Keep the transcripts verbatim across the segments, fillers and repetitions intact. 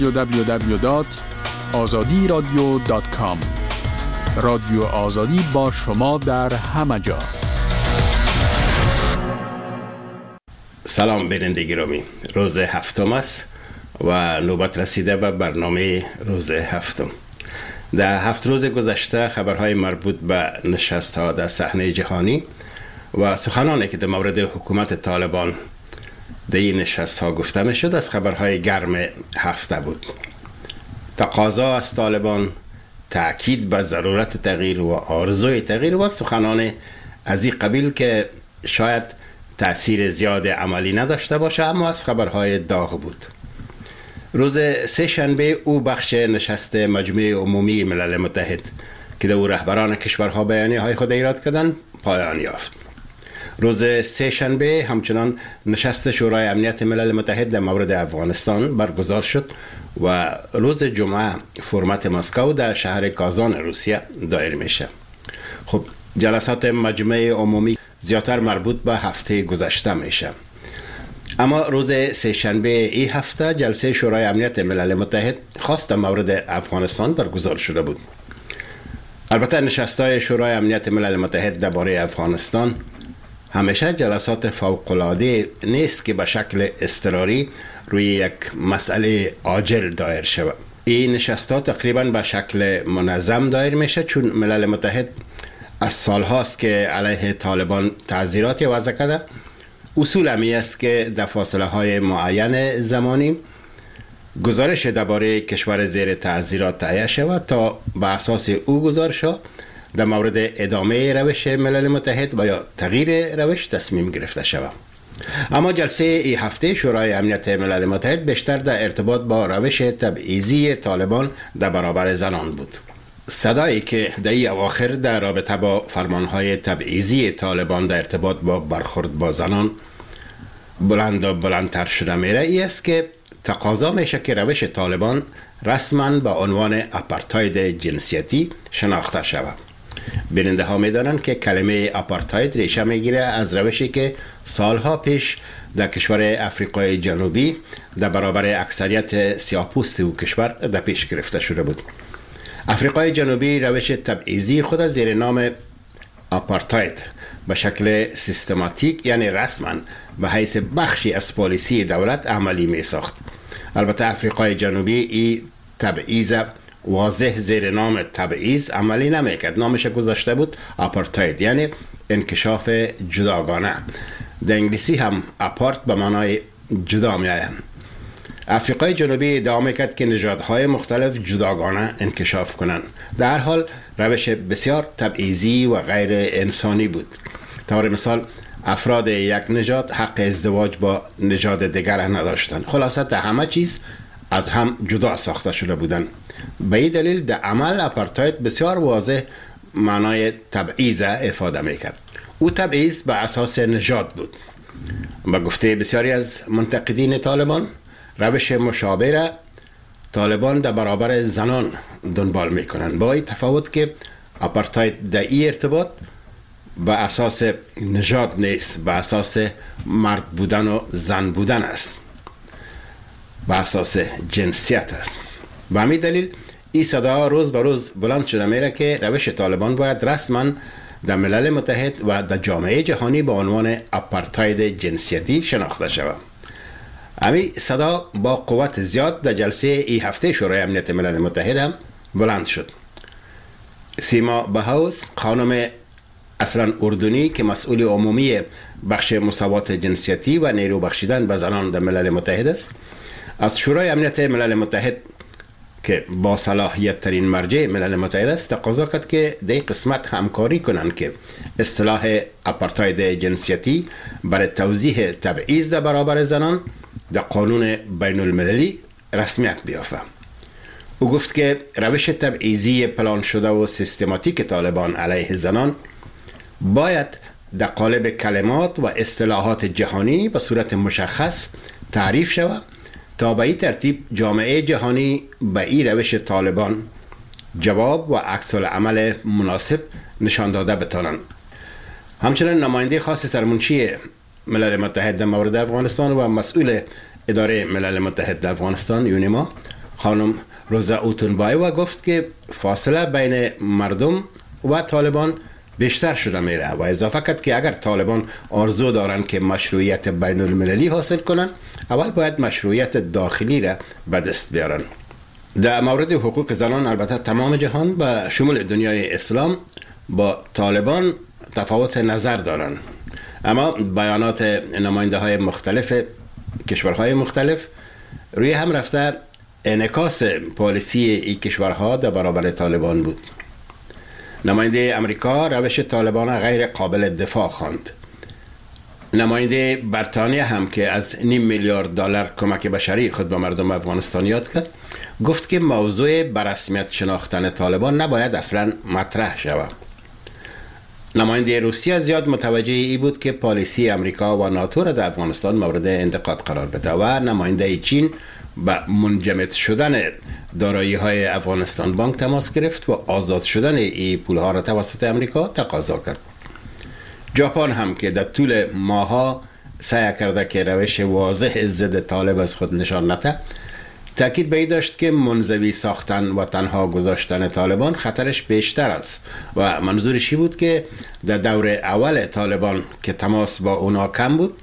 دبلیو دبلیو دبلیو دات آزادی رادیو دات کام. رادیو آزادی با شما در همه جا. سلام بیننده گرامی، روز هفتم است و نوبت رسیده به برنامه روز هفتم. در هفت روز گذشته خبرهای مربوط به نشست‌ها در صحنه جهانی و سخنانی که در مورد حکومت طالبان در این نشست‌ها گفته می‌شد از خبرهای گرم هفته بود. تقاضا از طالبان، تأکید به ضرورت تغییر و آرزوی تغییر و سخنان از این قبیل که شاید تأثیر زیاد عملی نداشته باشه اما از خبرهای داغ بود. روز سه شنبه او بخش نشست مجمع عمومی ملل متحد که در او رهبران کشورها بیانیه های خود ایراد کردند پایان یافت. روز سه شنبه همچنان نشست شورای امنیت ملل متحد در مورد افغانستان برگزار شد و روز جمعه فرمت مسکو در شهر کازان روسیه دایر میشه. خب جلسات مجمع عمومی زیادتر مربوط به هفته گذشته میشه، اما روز سه شنبه این هفته جلسه شورای امنیت ملل متحد خاص در مورد افغانستان برگزار شده بود. البته نشست‌های شورای امنیت ملل متحد درباره افغانستان همیشه جلسات فوق‌العاده نیست که به شکل اضطراری روی یک مسئله عاجل دایر شود. این نشست‌ها تقریباً به شکل منظم دایر میشه چون ملل متحد از سالهاست که علیه طالبان تعذیراتی وضع کرده. اصول همی است که در فاصله های معین زمانی گزارش درباره کشور زیر تعذیرات تهیه شود تا به اساس او گزارش ها در مورد ادامه روش ملل متحد و یا تغییر روش تصمیم گرفته شود. اما جلسه این هفته شورای امنیت ملل متحد بیشتر در ارتباط با روش تبعیضی طالبان در برابر زنان بود. صدایی که در این اواخر در رابطه با فرمانهای تبعیضی طالبان در ارتباط با برخورد با زنان بلند و بلندتر شده میره ای است که تقاضا میشه که روش طالبان رسما به عنوان آپارتاید جنسیتی شناخته شود. بیننده ها میدانند که کلمه آپارتاید ریشه میگیره از روشی که سالها پیش در کشور آفریقای جنوبی در برابر اکثریت سیاه‌پوست او کشور در پیش گرفته شده بود. آفریقای جنوبی روش تبعیضی خود زیر نام آپارتاید به شکل سیستماتیک یعنی رسما به حیث بخشی از پالیسی دولت عملی می ساخت. البته آفریقای جنوبی این تبعیض واضح زیر نام تبعیض عملی نمی کرد. نامش گذاشته بود آپارتاید یعنی انکشاف جداگانه. در انگلیسی هم آپارت به معنای جدا می آید. آفریقای جنوبی ادعا میکرد که نژادهای مختلف جداگانه انکشاف کنند. در حال روش بسیار تبعیضی و غیر انسانی بود. طور مثال افراد یک نژاد حق ازدواج با نژاد دیگر نداشتند. خلاصه همه چیز از هم جدا ساخته شده بودند. به این دلیل در عمل آپارتاید بسیار واضح معنای تبعیض افاده میکرد. او تبعیض به اساس نژاد بود. با گفته بسیاری از منتقدین طالبان روش مشابه را طالبان در برابر زنان دنبال میکنند، با این تفاوت که آپارتاید در این ارتباط به اساس نژاد نیست، به اساس مرد بودن و زن بودن است، به اساس جنسیت است. به همین دلیل این صدا روز به روز بلند شده میره که روش طالبان باید رسما در ملل متحد و در جامعه جهانی به عنوان آپارتاید جنسیتی شناخته شود. امی صدا با قوت زیاد در جلسه این هفته شورای امنیت ملل متحد هم بلند شد. سیما بهاوس خانم اصلا اردنی که مسئول عمومی بخش مساوات جنسیتی و نیرو بخشیدن به زنان در ملل متحد است، از شورای امنیت ملل متحد که با صلاحیت ترین مرجع ملل متحد است تقاضا کرد که در این قسمت همکاری کنند که اصطلاح آپارتاید جنسیتی برای توضیح تبعیض در برابر زنان در قانون بین المللی رسمیت بیافته. او گفت که روش تبعیضی پلان شده و سیستماتیک طالبان علیه زنان باید در قالب کلمات و اصطلاحات جهانی به صورت مشخص تعریف شود تا به این ترتیب جامعه جهانی به این روش طالبان جواب و عکس العمل مناسب نشان داده بتوانند. همچنین نماینده خاص سرمنشی ملل متحد در مورد افغانستان و مسئول اداره ملل متحد در افغانستان یونیما خانم روزا اوتونبایوا گفت که فاصله بین مردم و طالبان بیشتر شده میره و اضافه کرد که اگر طالبان آرزو دارن که مشروعیت بین المللی حاصل کنن، اول باید مشروعیت داخلی را به دست بیارن. در مورد حقوق زنان البته تمام جهان به شمول دنیای اسلام با طالبان تفاوت نظر دارن، اما بیانات نماینده های مختلف کشورهای مختلف روی هم رفته انعکاس پالیسی این کشورها در برابر طالبان بود. نماینده امریکا روش طالبان غیر قابل دفاع خواند. نماینده بریتانیا هم که از نیم میلیارد دلار کمک بشری خود به مردم افغانستان یاد کرد، گفت که موضوع برسمیت شناختن طالبان نباید اصلا مطرح شود. نماینده روسیه زیاد متوجه ای بود که پالیسی امریکا و ناتو را در افغانستان مورد انتقاد قرار بده و نماینده چین با منجمد شدن دارایی های افغانستان بانک تماس گرفت و آزاد شدن این پول ها را توسط امریکا تقاضا کرد. ژاپن هم که در طول ماها سعی کرده که روش واضح ضد طالب از خود نشان نده، تاکید به این داشت که منزوی ساختن و تنها گذاشتن طالبان خطرش بیشتر است و منظورش بود که در دور اول طالبان که تماس با اونا کم بود،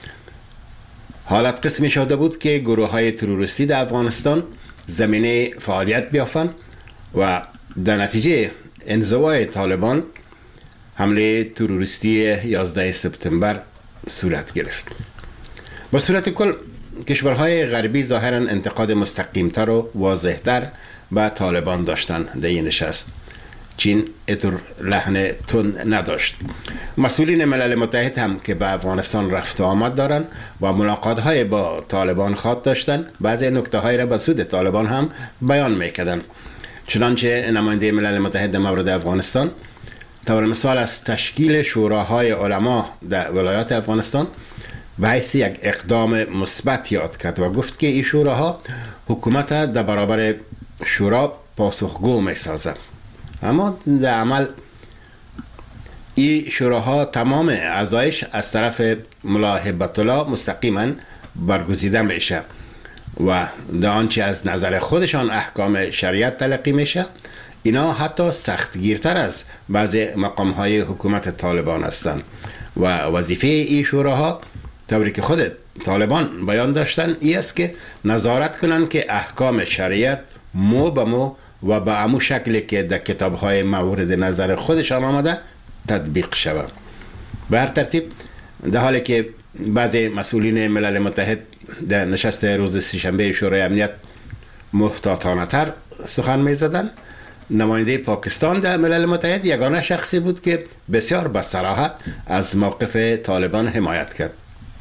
حالت قسمی شده بود که گروه های تروریستی در افغانستان زمینه فعالیت بیافن و در نتیجه انزوای طالبان حمله تروریستی یازده سپتامبر صورت گرفت. با صورت کل کشورهای غربی ظاهرا انتقاد مستقیمتر و واضحتر به طالبان داشتن در این نشست. چین اتر لحن تند نداشت. مسئولین ملل متحد هم که به افغانستان رفت و آمد دارن و ملاقات های با طالبان خواد داشتن، بعضی نکته های را به سود طالبان هم بیان میکردن. چنانچه نماینده ملل متحد مورد افغانستان طور مثال از تشکیل شوراهای علما در ولایات افغانستان به حیث یک اقدام مثبت یاد کرد و گفت که این شوراها حکومت در برابر شورا پاسخگو می سازد. اما در عمل این شوراها تمام اعضایش از طرف ملا هبت الله مستقیما برگزیده میشه و در آنچه از نظر خودشان احکام شریعت تلقی میشه، اینا حتی سختگیرتر از بعضی مقامهای حکومت طالبان هستند و وظیفه این شوراها طوری که خود طالبان بیان داشتن ای است که نظارت کنند که احکام شریعت مو به مو و به امو شکلی که در کتابهای مورد نظر خودشان آمده تطبیق شود. به هر ترتیب در حالی که بعضی مسئولین ملل متحد در نشست روز سه‌شنبه شورای امنیت محتاطانه تر سخن می زدن، نماینده پاکستان در ملل متحد یگانه شخصی بود که بسیار با صراحت از موقف طالبان حمایت کرد.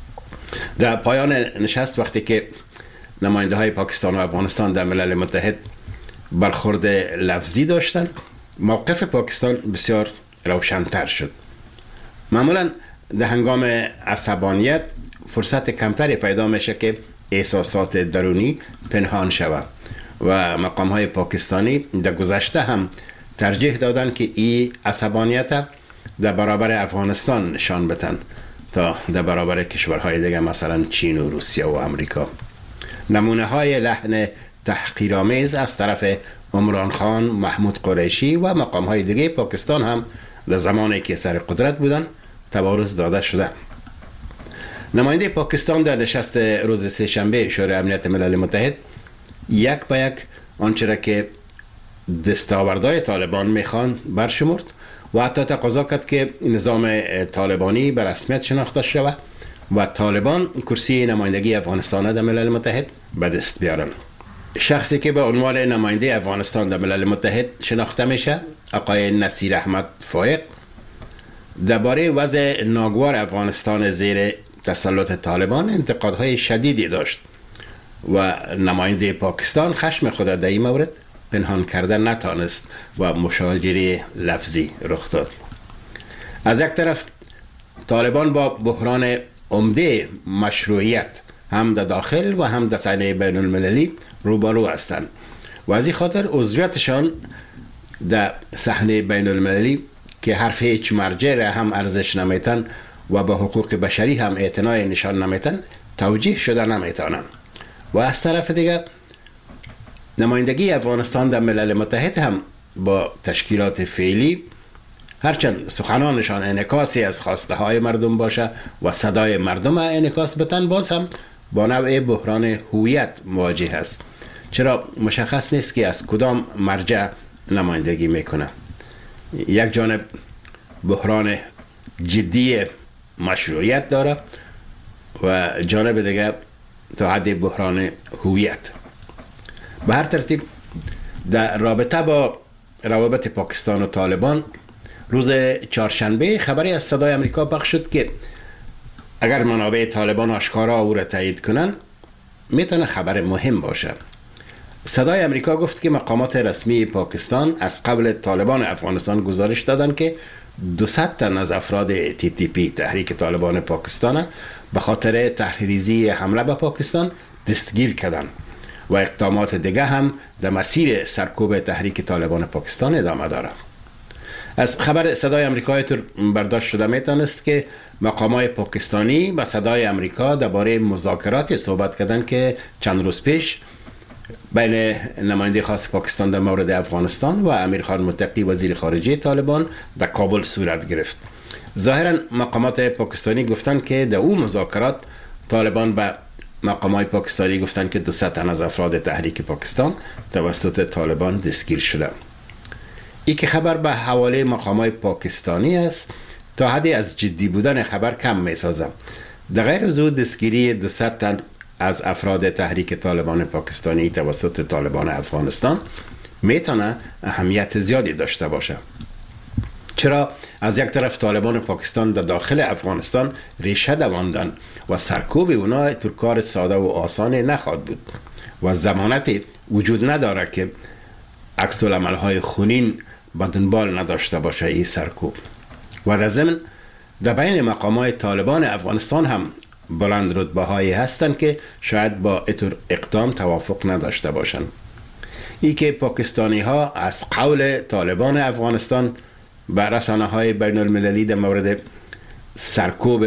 در پایان نشست وقتی که نماینده های پاکستان و افغانستان در ملل متحد برخورد لفظی داشتند، موقف پاکستان بسیار روشن‌تر شد. معمولا در هنگام عصبانیت فرصت کمتری پیدا میشه که احساسات درونی پنهان شود و مقام های پاکستانی در گذشته هم ترجیح دادن که این عصبانیت در برابر افغانستان نشان بدن تا در برابر کشورهای دیگه مثلا چین و روسیه و امریکا. نمونه های لحن تحقیرآمیز از طرف عمران خان، محمود قریشی و مقام های دیگه پاکستان هم در زمانی که سر قدرت بودن تبارز داده شده. نماینده پاکستان در نشست روز سه‌شنبه شورای امنیت ملل متحد یک به یک آنچه را که دستاوردهای طالبان میخوان برشمرد و حتی تقاضا کرد که نظام طالبانی به رسمیت شناخته شود و طالبان کرسی نمایندگی افغانستان در ملل متحد به دست بیارن. شخصی که به عنوان نماینده افغانستان در ملل متحد شناخته میشه، آقای نصیر احمد فائق، درباره وضع ناگوار افغانستان زیر تسلط طالبان انتقادهای شدیدی داشت و نماینده پاکستان خشم خود در این مورد پنهان کردن نتانست و مشاجره لفظی رخ داد. از یک طرف طالبان با بحران عمده مشروعیت هم در داخل و هم در صحنه بین المللی روبرو هستند و از این خاطر عضویتشان در صحنه بین المللی که حرف هیچ مرجع را هم ارزش نمیتن و به حقوق بشری هم اعتنای نشان نمیتن توجیه شده نمیتونن. و از طرف دیگر نمایندگی افغانستان در ملل متحد هم با تشکیلات فعلی هرچند سخنانشان انعکاسی از خواسته های مردم باشه و صدای مردم انعکاس بتن، باز هم با نوع بحران هویت مواجه است، چرا مشخص نیست که از کدام مرجع نمایندگی میکنه. یک جانب بحران جدی مشروعیت داره و جانب دیگه تا حد بحران هویت. به هر ترتیب در رابطه با روابط پاکستان و طالبان روز چهارشنبه خبری از صدای امریکا پخش شد که اگر منابع طالبان آشکارا او را تایید کنن میتونه خبر مهم باشه. صدای امریکا گفت که مقامات رسمی پاکستان از قبل طالبان افغانستان گزارش دادن که دوصد تن از افراد تی تی پی تحریک طالبان پاکستان به خاطر تحریریزی حمله به پاکستان دستگیر کردن و اقدامات دیگه هم در مسیر سرکوب تحریک طالبان پاکستان ادامه داره. از خبر صدای امریکا طور برداشت شده میتونست که مقامات پاکستانی با صدای امریکا درباره مذاکرات صحبت کردن که چند روز پیش بین نماینده خاص پاکستان در مورد افغانستان و امیرخان متقی وزیر خارجه طالبان در کابل صورت گرفت. ظاهرا مقامات پاکستانی گفتن که در او مذاکرات طالبان به مقامات پاکستانی گفتن که دوصد تن از افراد تحریک پاکستان توسط طالبان دستگیر شده. این که خبر به حواله مقامات پاکستانی است تا حدی از جدی بودن خبر کم می سازم. در غیر از او دستگیری دوصد تن از افراد تحریک طالبان پاکستانی توسط طالبان افغانستان میتونه اهمیت زیادی داشته باشه، چرا از یک طرف طالبان پاکستان در داخل افغانستان ریشه دواندن و سرکوب اونا تو کار ساده و آسان نخواهد بود و ضمانتی وجود نداره که عکس العمل‌های خونین به دنبال نداشته باشه این سرکوب. و در ضمن در بین مقامات طالبان افغانستان هم بلند رتبه هایی هستند که شاید با اتر اقدام توافق نداشته باشند. ای که پاکستانی ها از قول طالبان افغانستان به رسانه های بین المللی در مورد سرکوب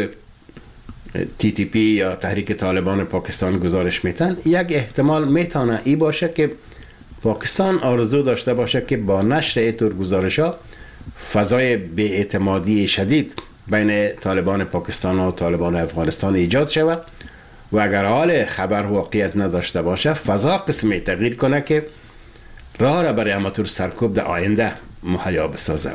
تی تی پی یا تحریک طالبان پاکستان گزارش میتن، یک احتمال میتونه ای باشه که پاکستان آرزو داشته باشه که با نشر ایتور گزارش ها فضای بی‌اعتمادی شدید بین طالبان پاکستان و طالبان افغانستان ایجاد شود و اگر حال خبر واقعیت نداشته باشه فضا قسمی تغییر کنه که راه را برای اماتور سرکوب در آینده مهیا بسازه.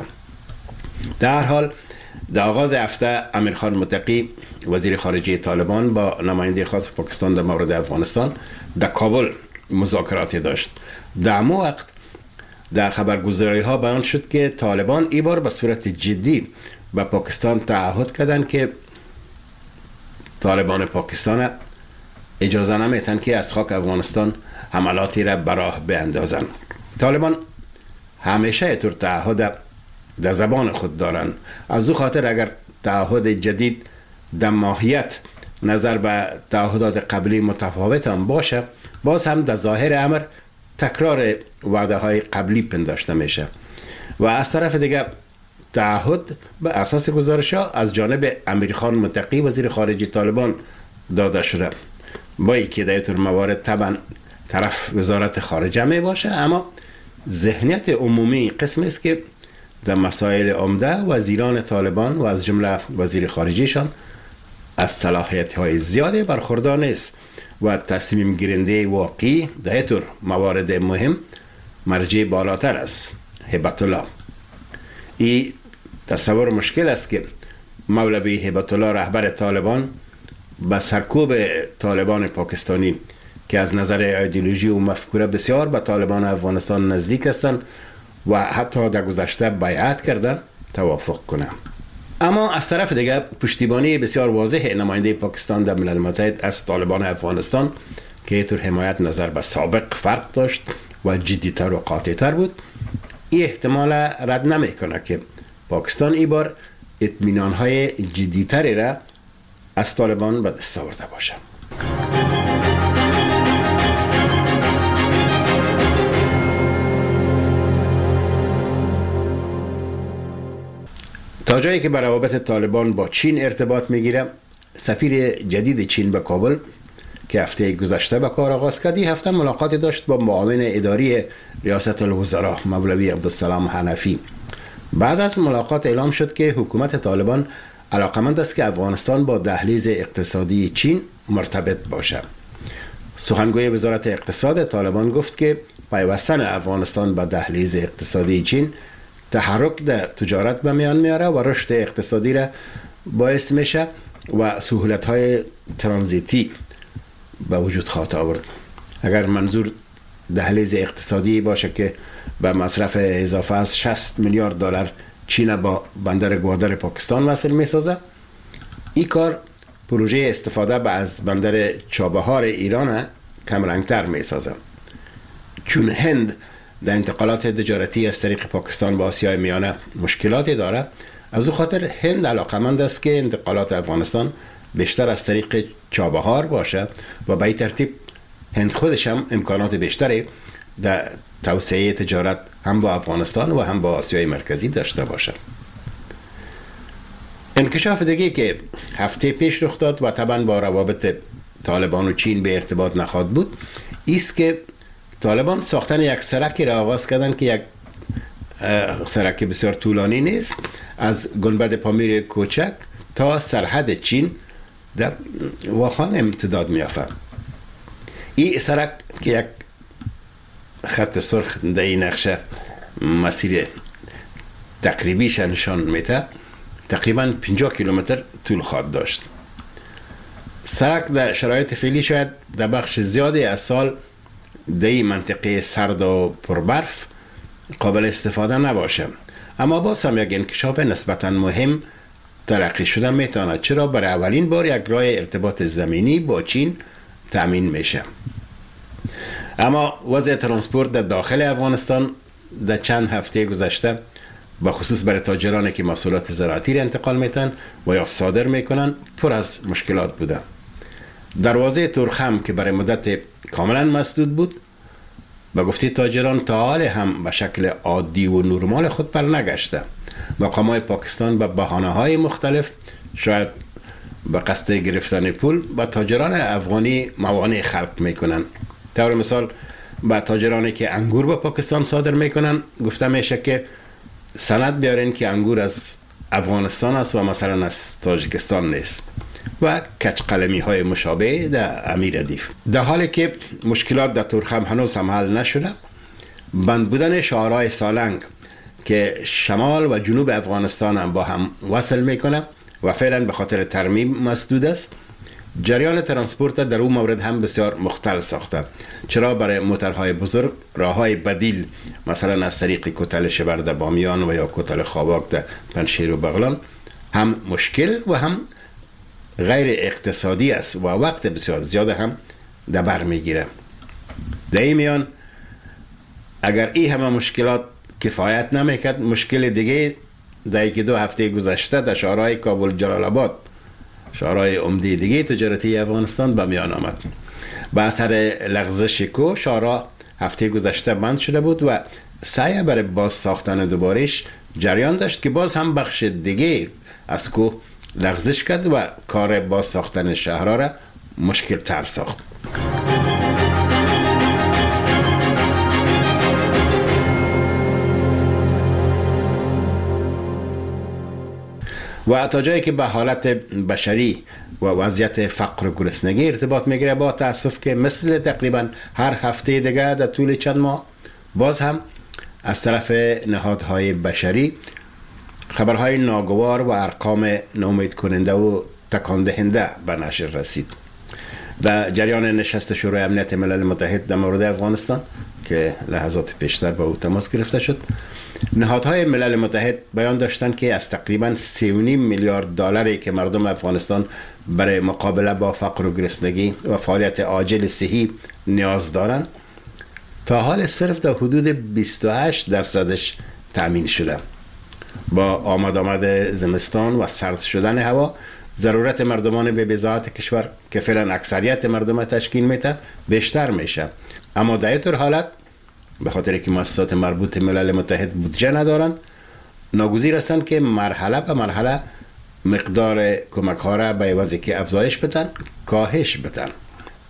در حال در آغاز هفته امیرخان متقی وزیر خارجه طالبان با نماینده خاص پاکستان در مورد افغانستان در کابل مذاکراتی داشت. در همون وقت در خبرگزاری ها بیان شد که طالبان این بار به صورت جدی به پاکستان تعهد کردن که طالبان پاکستان اجازه نمیتن که از خاک افغانستان حملاتی را براه بیندازن. طالبان همیشه اینطور تعهد در زبان خود دارن، از او خاطر اگر تعهد جدید در ماهیت نظر به تعهدات قبلی متفاوت هم باشه، باز هم در ظاهر امر تکرار وعده های قبلی پنداشته میشه و از طرف دیگه تعهد به اساس گزارش ها از جانب امیرخان متقی وزیر خارجه طالبان داده شده، با اینکه در اینطور موارد طبعا طرف وزارت خارجه می باشه، اما ذهنیت عمومی قسم است که در مسائل عمده وزیران طالبان و از جمله وزیر خارجهشان از صلاحیت های زیاده برخوردار نیست و تصمیم گیرنده واقعی در اینطور موارد مهم مرجع بالاتر است، هبت الله. این تصور مشکل است که مولوی هبت الله رهبر طالبان به سرکوب طالبان پاکستانی که از نظر ایدئولوژی و مفکوره بسیار به طالبان افغانستان نزدیک هستند و حتی در گذشته بیعت کردن توافق کنه. اما از طرف دیگر پشتیبانی بسیار واضح نماینده پاکستان در ملل متحد از طالبان افغانستان که اینطور حمایت نظر به سابق فرق داشت و جدیتر و قاطعتر بود، این احتمال رد نمیکنه که پاکستان این بار اطمینان‌های جدیتری را از طالبان به دست آورده باشه. تا جایی که به روابط طالبان با چین ارتباط میگیره، سفیر جدید چین به کابل که هفته گذشته به کار آغاز کرد، این هفته ملاقاتی داشت با معاون اداری ریاست الوزراء مولوی عبدالسلام حنفی. بعد از ملاقات اعلام شد که حکومت طالبان علاقمند است که افغانستان با دهلیز اقتصادی چین مرتبط باشد. سخنگوی وزارت اقتصاد طالبان گفت که پیوستن افغانستان با دهلیز اقتصادی چین تحرک در تجارت به میان میاره و رشد اقتصادی را باعث میشه و سهولت‌های ترانزیتی به وجود خواهد آورد. اگر منظور دهلیز اقتصادی باشه که به مصرف اضافه از شصت میلیارد دلار چین با بندر گوادر پاکستان وصل میسازه، این کار پروژه استفاده به از بندر چابهار ایران کمرنگتر میسازه. چون هند در انتقالات تجارتی از طریق پاکستان به آسیای میانه مشکلاتی داره، از او خاطر هند علاقمند است که انتقالات افغانستان بیشتر از طریق چابهار باشه و به این ترتیب هند خودش هم امکانات بیشتری در توسعه تجارت هم با افغانستان و هم با آسیای مرکزی داشته باشه. انکشاف دیگه که هفته پیش رخ داد و طبعا با روابط طالبان و چین به ارتباط نخواهد بود، ایست که طالبان ساختن یک سرکی را آغاز کردن که یک سرک بسیار طولانی نیست، از گنبد پامیر کوچک تا سرحد چین در واخان امتداد میافت. این سرک که یک خط سرخ در این نقشه مسیر تقریبیش نشان میده، تقریبا پنجاه کیلومتر طول خواهد داشت. سرک در شرایط فعلی شاید در بخش زیادی از سال در این منطقه سرد و پربرف قابل استفاده نباشه، اما باز هم یک انکشاف نسبتا مهم تلقی شده میتونه، چرا برای اولین بار یک راه ارتباط زمینی با چین تأمین میشه. اما وضع ترانسپورت در داخل افغانستان در چند هفته گذشته به خصوص برای تاجرانی که محصولات زراعتی را انتقال میتن و یا صادر میکنن پر از مشکلات بوده. دروازه تورخم که برای مدت کاملا مسدود بود، به گفته تاجران تا حال هم به شکل عادی و نرمال خود پر نگشته. مقامات پاکستان به بهانه‌های مختلف، شاید به قصد گرفتن پول، به تاجران افغانی موانع خلق میکنن. طور مثال به تاجرانی که انگور به پاکستان صادر میکنن گفته میشه که سند بیارین که انگور از افغانستان است و مثلا از تاجیکستان نیست و کج قلمی های مشابه در امیر ردیف. در حالی که مشکلات در تورخم هنوز هم حل نشده، بند بودن شاهراه سالنگ که شمال و جنوب افغانستان هم با هم وصل میکنه و فعلا به خاطر ترمیم مسدود است، جریان ترانسپورت در اون مورد هم بسیار مختل ساخته، چرا برای موترهای بزرگ راههای بدیل مثلا از طریق کتل شبرد بامیان و یا کتل خواباک در پنشیر و بغلان هم مشکل و هم غیر اقتصادی است و وقت بسیار زیاد هم در بر میگیره. در این میان اگر این همه مشکلات کفایت نمیکرد، مشکل دیگه در یک دو هفته گذشته در شهرهای کابل جلال آباد، شهرهای عمده دیگه تجارتی افغانستان به میان آمد. به اثر لغزش کو شهرها هفته گذشته بند شده بود و سعی برای باز ساختن دوبارش جریان داشت که باز هم بخش دیگه از کو لغزش کرد و کار باز ساختن شهرها را مشکل تر ساخت. و تا جایی که به حالت بشری و وضعیت فقر و گرسنگی ارتباط میگیره، با تاسف که مثل تقریبا هر هفته دیگه در طول چند ماه باز هم از طرف نهادهای بشری خبرهای ناگوار و ارقام ناامید کننده و تکان دهنده به نشر رسید. در جریان نشست شورای امنیت ملل متحد در مورد افغانستان که لحظات پیشتر با او تماس گرفته شد، نهادهای ملل متحد بیان داشتند که از تقریباً سه و نیم میلیارد دلاری که مردم افغانستان برای مقابله با فقر و گرسنگی و فعالیت عاجل صحی نیاز دارند، تا حال صرف در حدود بیست و هشت درصدش تأمین شده. با آمد آمد زمستان و سرد شدن هوا، ضرورت مردمان به بضاعت کشور که فعلا اکثریت مردم تشکیل میده بیشتر میشه. اما در این حالت به خاطر که مؤسسات مربوط ملل متحد بودجه ندارن، ناگزیر هستند که مرحله به مرحله مقدار کمک ها را به عوضی که افزایش بدن کاهش بدن.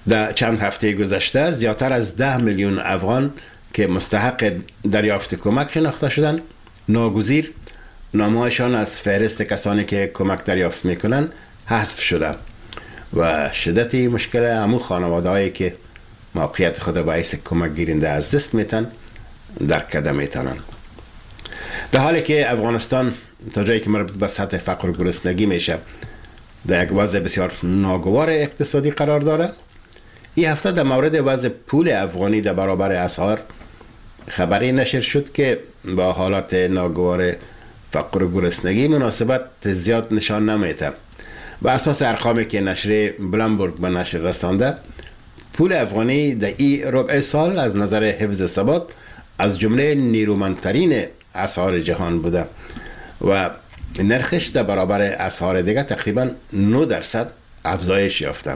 در چند هفته گذشته زیادتر از ده میلیون افغان که مستحق دریافت کمک شناخته شدند ناگزیر نامه‌هایشان از فهرست کسانی که کمک دریافت میکنند حذف شده و شدت مشکل همون خانواده‌هایی که موقعیت خود باعث کمک گیرنده از دست میتن درک کرده میتونن. در حالی که افغانستان تا جایی که مربوط به سطح فقر و گرسنگی میشه در یک وضع بسیار ناگوار اقتصادی قرار داره، این هفته در مورد وضع پول افغانی در برابر اسعار خبری نشر شد که با حالات ناگوار فقر و گرسنگی مناسبت زیاد نشان نمیده. و اساس ارقامی که نشر بلومبرگ به نشر رسانده، پول افغانی در این ربع سال از نظر حفظ ثبات از جمله نیرومندترین اسعار جهان بوده و نرخش در برابر اسعار دیگه تقریبا نه درصد افزایش یافته.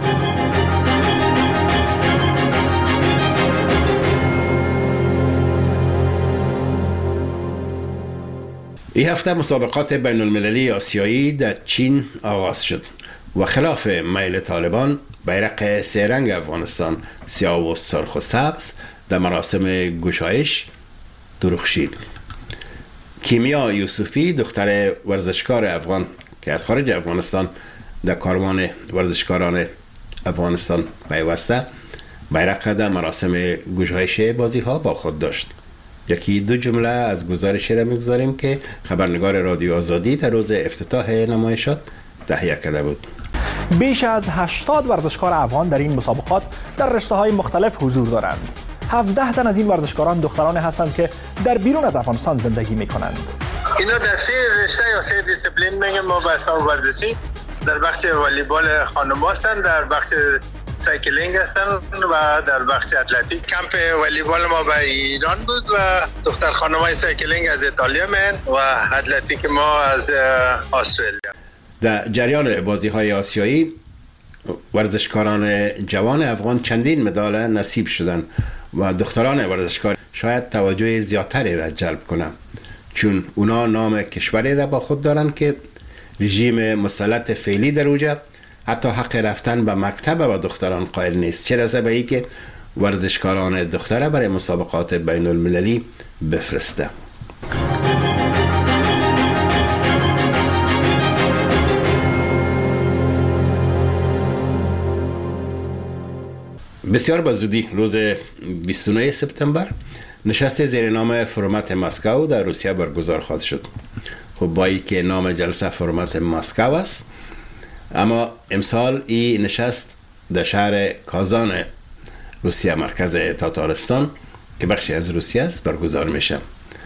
این هفته مسابقات بین المللی آسیایی در چین آغاز شد و خلاف میل طالبان بیرق سه رنگ افغانستان سیاه و سرخ و سبز در مراسم گشایش درخشید. کیمیا یوسفی دختر ورزشکار افغان که از خارج افغانستان در کاروان ورزشکاران افغانستان پیوسته بیرق در مراسم گشایش بازی ها با خود داشت. یکی دو جمله از گزارش را میگذاریم که خبرنگار رادیو آزادی در روز افتتاح نمایشات تهیه کرده بود. بیش از هشتاد ورزشکار افغان در این مسابقات در رشته‌های مختلف حضور دارند. هفده تن از این ورزشکاران دختران هستند که در بیرون از افغانستان زندگی می‌کنند. اینا در سه رشته یا سه دیسیپلین میگیم ما به حساب ورزشی. در بخش والیبال خانم هستند، در بخش سایکلینگ هستن و در بخش اتلتیک. کمپ والیبال ما به ایران بود و دختر خانمای سایکلینگ از ایتالیا من و اتلتیک ما از استرالیا. در جریان بازی‌های آسیایی ورزشکاران جوان افغان چندین مدال نصیب شدند و دختران ورزشکار شاید توجه زیادتری را جلب کنند، چون اونا نام کشوری را با خود دارند که رژیم مسلط فعلی در اوجه حتی حق رفتن به مکتب و دختران قائل نیست، چه رسه به ای که ورزشکاران دختره برای مسابقات بین المللی بفرسته. بسیار به زودی روز بیست و نه سپتامبر نشست زیر نام فرمت مسکو در روسیه برگزار خواهد شد. خب با ای که نام جلسه فرمت مسکو است، اما امسال این نشست در شهر کازان روسیه مرکز تاتارستان که بخشی از روسیه است برگزار میشه.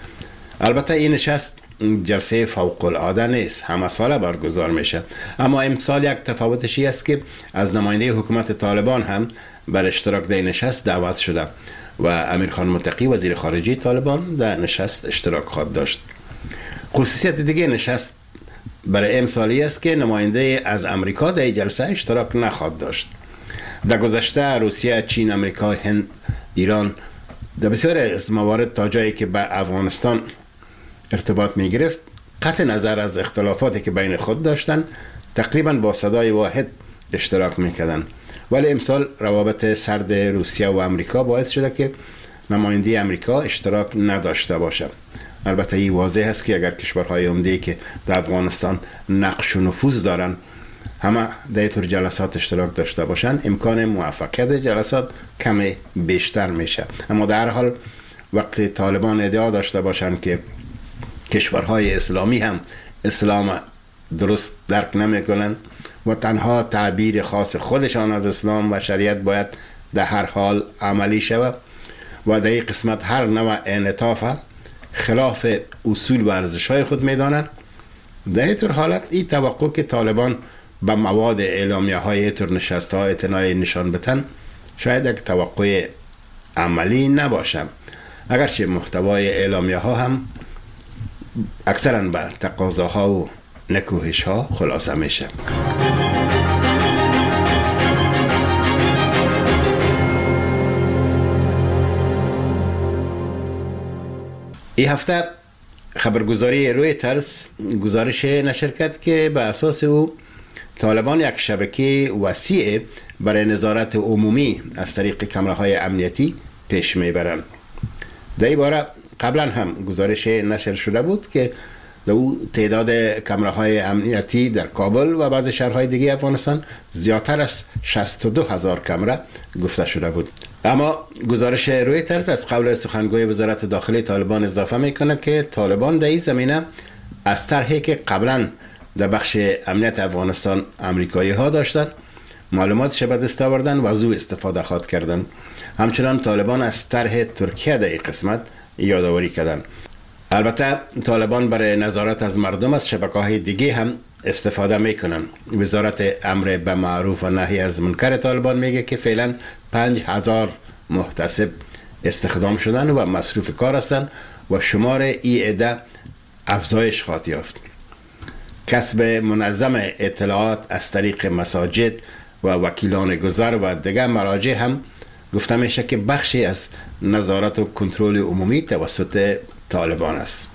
البته این نشست جلسه فوق العاده نیست، همه ساله برگزار میشه، اما امسال یک تفاوتشی است که از نماینده حکومت طالبان هم بر اشتراک در نشست دعوت شده و امیر خان متقی وزیر خارجه طالبان در نشست اشتراک خواهد داشت. خصوصیت دیگه نشست برای امسالی است که نماینده از امریکا در جلسه اشتراک نخواهد داشت. در گذشته روسیه، چین، امریکا، هند، ایران در بسیار از موارد تا جایی که به افغانستان ارتباط می گرفت قطع نظر از اختلافاتی که بین خود داشتند تقریبا با صدای واحد اشتراک می کردند، ولی امسال روابط سرد روسیه و امریکا باعث شده که نماینده امریکا اشتراک نداشته باشه. البته این واضح است که اگر کشورهای عمده‌ای که در افغانستان نقش و نفوذ دارن همه در این طور جلسات اشتراک داشته باشن، امکان موفقیت جلسات کمی بیشتر میشه. اما در هر حال وقتی طالبان ادعا داشته باشن که کشورهای اسلامی هم اسلام درست درک نمیکنن و تنها تعبیر خاص خودشان از اسلام و شریعت باید در هر حال عملی شود و در این قسمت هر نوع انعطاف خلاف اصول و ارزش‌های خود می‌دانند، در این طور حالت این توقع که طالبان به مواد اعلامیه‌های این طور نشست‌ها اعتنای نشان بدن شاید یک توقع عملی نباشه، اگرچه محتوای اعلامیه‌ها هم اکثراً به تقاضاها و نکوهش‌ها خلاصه میشه. این هفته خبرگزاری رویترز گزارش نشر کرد که به اساس او طالبان یک شبکه وسیع برای نظارت عمومی از طریق کامراهای امنیتی پیش میبرند. در این باره قبلا هم گزارش نشر شده بود که دو تعداد کامراهای امنیتی در کابل و بعضی شهرهای دیگه افغانستان زیادتر از شصت و دو هزار کامرا گفته شده بود. اما گزارش رویترز از قول سخنگوی وزارت داخلی طالبان اضافه میکنه که طالبان در این زمینه از طرحی که قبلا در بخش امنیت افغانستان امریکایی ها داشتن معلوماتش به دست آوردن و از او استفاده خواهد کردن. همچنان طالبان از طرح ترکیه در این قسمت یادآوری کردن. البته طالبان برای نظارت از مردم از شبکه‌های دیگه هم استفاده میکنن. وزارت امر به معروف و نهی از منکر طالبان میگه که فعلا پنج هزار محتسب استخدام شدن و مصروف کار هستند و شمار ای عده افزایش خواهد یافت. کسب منظم اطلاعات از طریق مساجد و وکیلان گذر و دیگر مراجع هم گفته میشه که بخشی از نظارت و کنترل عمومی توسط طالبان است.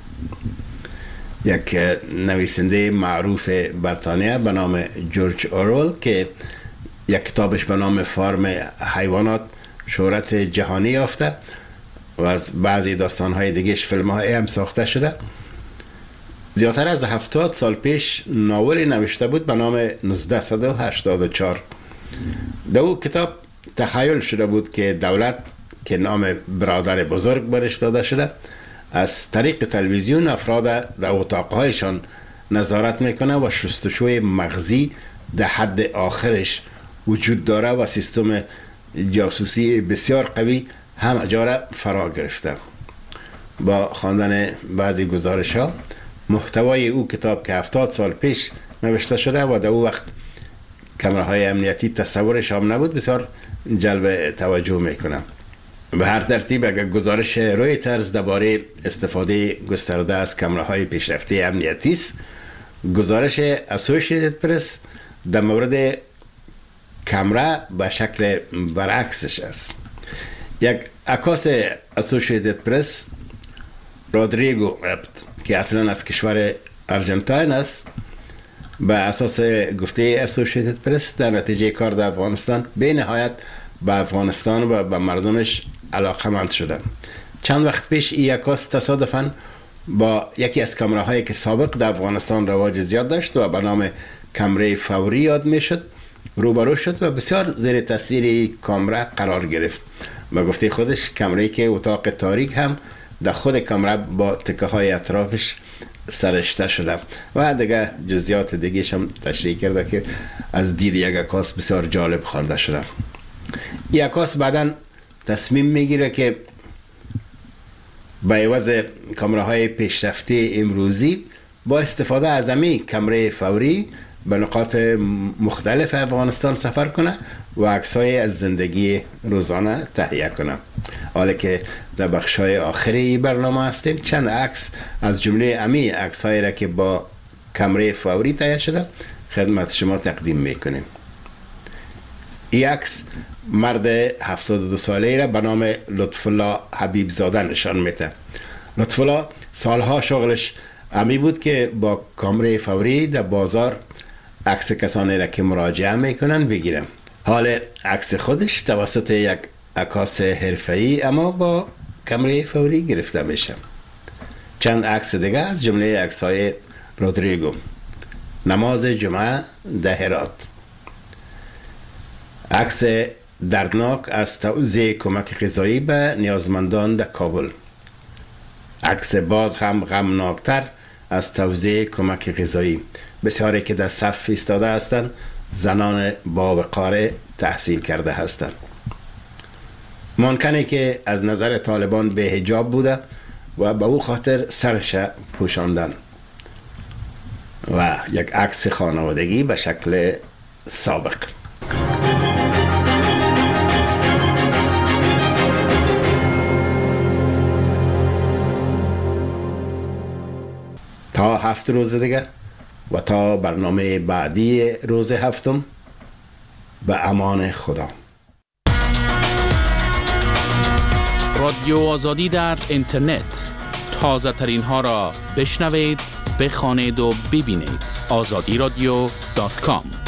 یک نویسنده معروف بریتانیا به نام جورج اورول که یک کتابش به نام فارم حیوانات شهرت جهانی یافته و از بعضی داستانهای دیگهش فیلم‌های هم ساخته شده، زیادتر از هفتاد سال پیش ناولی نوشته بود به نام نوزده هشتاد و چهار. در او کتاب تخیل شده بود که دولت که نام برادر بزرگ برش داده شده از طریق تلویزیون افراد در اتاقهایشان نظارت میکنه و شستشوی مغزی در حد آخرش وجود داره و سیستم جاسوسی بسیار قوی هم اجاره فرا گرفته. با خواندن بعضی گزارش ها محتوای او کتاب که هفتاد سال پیش نوشته شده و در او وقت کامراهای امنیتی تصورش هم نبود بسیار جلب توجه میکنه. به هر ترتیب اگر گزارش رویترز درباره استفاده گسترده از کامراهای پیشرفته امنیتی است، گزارش اسوسییتد پرس در مورد کامرا به شکل برعکسش است. یک عکاس اسوسییتد پرس رودریگو ابت که اصلا از کشور ارژانتین است، به اساس گفته اسوسییتد پرس در نتیجه کار در افغانستان به نهایت به افغانستان و به مردمش علاقمند شدن. چند وقت پیش این عکاس تصادفاً با یکی از کامراهایی که سابق در افغانستان رواج زیاد داشت و به نام کامرای فوری یاد میشد روبرو شد و بسیار زیر تاثیر کامرا قرار گرفت و گفته خودش کامرایی که اتاق تاریک هم در خود کامرا با تکه های اطرافش سرشته شده و دیگه جزئیات دیگه هم تشریح کرده که از دید یک عکاس بسیار جالب خوانده شده. این عکاس بعداً تصمیم میگیره که با عوض کامراهای پیشرفته امروزی با استفاده از همین کامرای فوری به نقاط مختلف افغانستان سفر کنه و عکس‌های از زندگی روزانه تهیه کنه. حالا که در بخش‌های آخری برنامه هستیم چند عکس از جمله امی عکس‌هایی را که با کامرای فوری تهیه شده خدمت شما تقدیم میکنیم. این عکس مرد هفتاد و دو ساله را به نام لطفالله حبیب زاده نشان میده. لطفالله سالها شغلش امی بود که با کامرای فوری در بازار عکس کسانی را که مراجعه میکنن بگیرم. حال عکس خودش توسط یک عکاس حرفه‌ای اما با کامرای فوری گرفته میشه. چند عکس دیگه از جمله عکس‌های رودریگو. نماز جمعه در هرات. عکس دردناک از توزیع کمک غذایی به نیازمندان در کابل. عکس باز هم غمناکتر از توزیع کمک غذایی. بسیاری که در صف ایستاده هستند زنان با وقار تحصیل کرده هستند. ممکنه که از نظر طالبان به حجاب بوده و به او خاطر سرش پوشاندن و یک عکس خانوادگی به شکل سابق. تا هفت روز دیگه و تا برنامه بعدی روز هفتم، به امان خدا. رادیو آزادی در اینترنت، تازه ترین ها را بشنوید، بخوانید و ببینید. آزادی رادیو دات کام